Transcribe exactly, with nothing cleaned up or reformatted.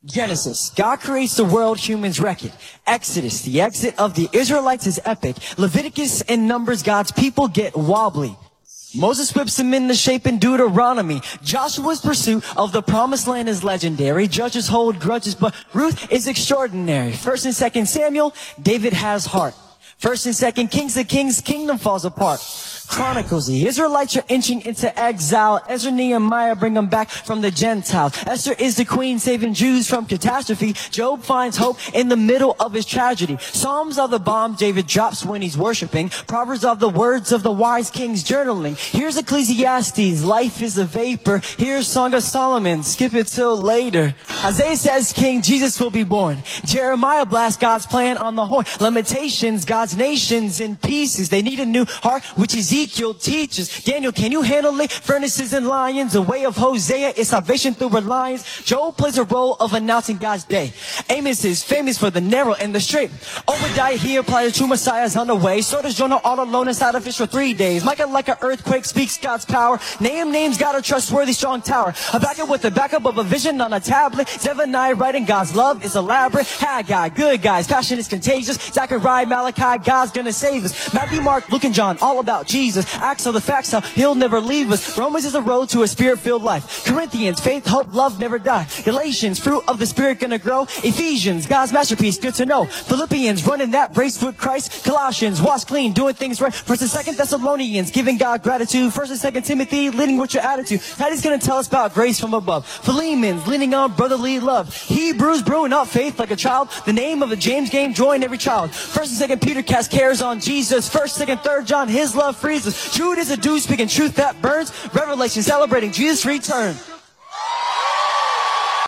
Genesis, God creates the world, humans wreck it. Exodus, the exit of the Israelites is epic. Leviticus and Numbers, God's people get wobbly. Moses whips them into shape in Deuteronomy. Joshua's pursuit of the promised land is legendary. Judges hold grudges, but Ruth is extraordinary. First and Second Samuel, David has heart. First and Second Kings, the king's kingdom falls apart. Chronicles, the Israelites are inching into exile. Ezra, Nehemiah bring them back from the Gentiles. Esther is the queen saving Jews from catastrophe. Job finds hope in the middle of his tragedy. Psalms are the bomb David drops when he's worshiping. Proverbs are the words of the wise kings journaling. Here's Ecclesiastes, life is a vapor. Here's Song of Solomon, skip it till later. Isaiah says King Jesus will be born. Jeremiah blasts God's plan on the horn. Lamentations, God's nations in pieces. They need a new heart, which is Ezekiel teaches. Daniel, can you handle it? Furnaces and lions. The way of Hosea is salvation through reliance. Joel plays a role of announcing God's day. Amos is famous for the narrow and the straight. Obadiah here applies the true Messiah's on the way. So does Jonah all alone inside a fish for three days. Micah, like an earthquake, speaks God's power. Nahum names God a trustworthy strong tower. Habakkuk with the backup of a vision on a tablet. Zephaniah writing God's love is elaborate. Haggai, good guys, passion is contagious. Zechariah, Malachi, God's gonna save us. Matthew, Mark, Luke, and John, all about Jesus. Acts are the facts, how he'll never leave us. Romans is a road to a spirit-filled life. Corinthians, faith, hope, love never die. Galatians, fruit of the spirit gonna grow. Ephesians, God's masterpiece, good to know. Philippians, running that race with Christ. Colossians, wash clean, doing things right. First and Second Thessalonians, giving God gratitude. First and Second Timothy, leading with your attitude. Titus gonna tell us about grace from above. Philemon, leaning on brotherly love. Hebrews, brewing up faith like a child. The name of the James game, join every child. First and Second Peter cast cares on Jesus. First, Second, Third John, his love frees us. Jude is a dude speaking truth that burns. Revelation celebrating Jesus' return.